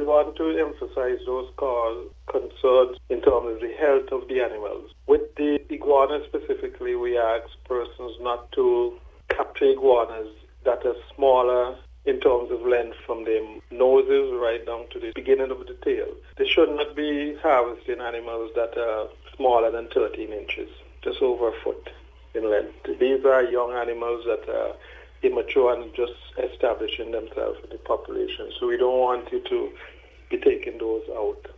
want to emphasize those concerns in terms of the health of the animals. With the iguanas specifically, we ask persons not to capture iguanas that are smaller in terms of length from their noses right down to the beginning of the tail. They should not be harvesting animals that are smaller than 13 inches, just over a foot in length. These are young animals that are immature and just establishing themselves in the population. So we don't want you to be taking those out.